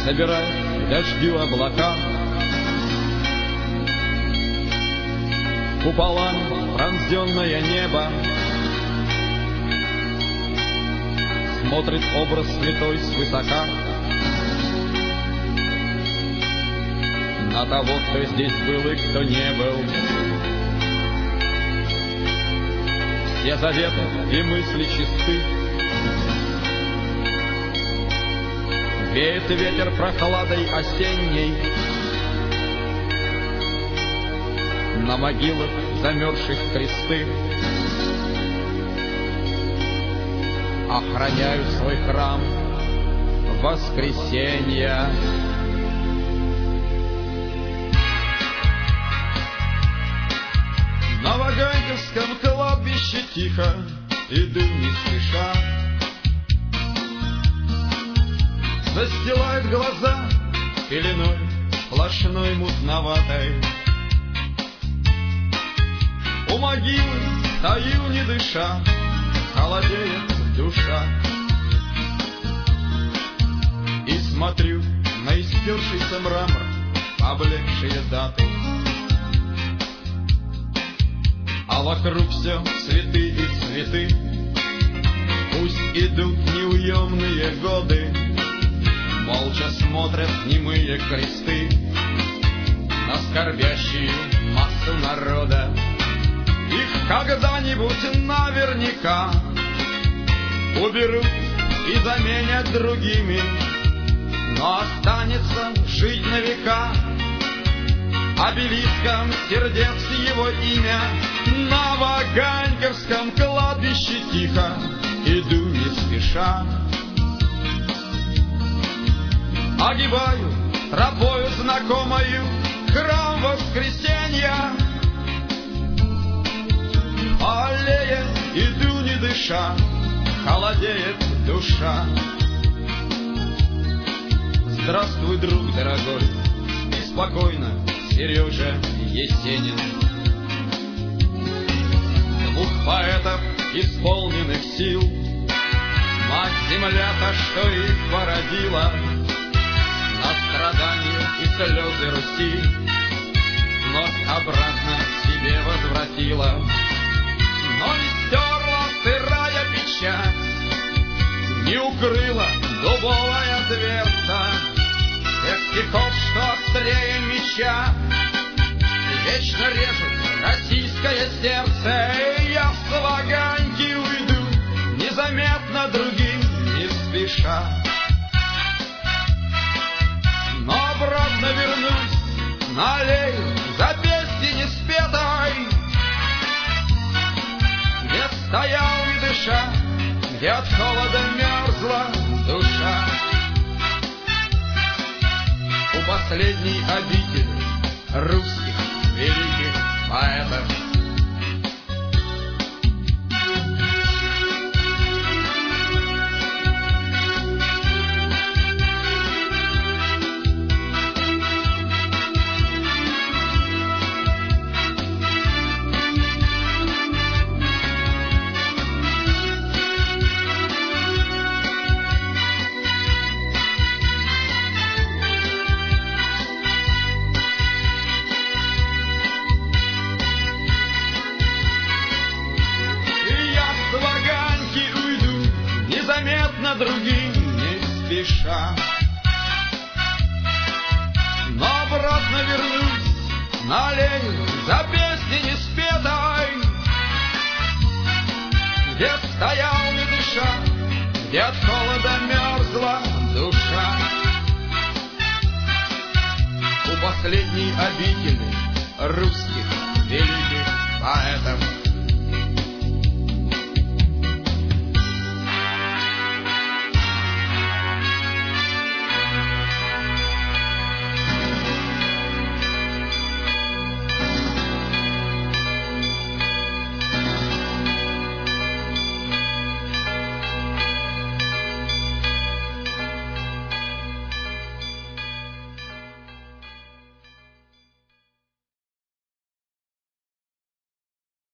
собирает к дождю облака. Куполами пронзенное небо смотрит образ святой свысока на того, кто здесь был и кто не был. Все заветы и мысли чисты, веет ветер прохладой осенней, на могилах замерзших кресты охраняют свой храм воскресенья. На Ваганьковском кладбище тихо иду не спеша, застилает глаза пеленой сплошной мутноватой. У могилы стою не дыша, холодеет душа, и смотрю на истершийся мрамор, поблекшие даты. А вокруг все цветы и цветы, пусть идут неуемные годы, молча смотрят немые кресты на скорбящую массу народа. Их когда-нибудь наверняка уберут и заменят другими, но останется жить на века обелиском сердец его имя. На Ваганьковском кладбище тихо иду не спеша, огибаю тропою знакомою храм воскресенья. По аллее иду не дыша, холодеет душа. Здравствуй, друг дорогой, спи спокойно, Сережа Есенин. Двух поэтов, исполненных сил, мать-земля-то, что их породила, на страдания и слезы Руси вновь обратно себе возвратила. Но не стерла сырая печать, не укрыла дубовая дверца тех стихов, что острее меча вечно режут российское сердце. И я с Ваганьки уйду незаметно другим, не спеша, но обратно вернусь на аллею за песней неспетой, где стоял и дыша, где от холода мерзла душа. У последней обители русских великих поэтов. Незаметно другим, не спеша, но обратно вернусь на аллею за песней неспетой, где стоял не дыша, где от холода мерзла душа. У последней обители русских великих поэтов.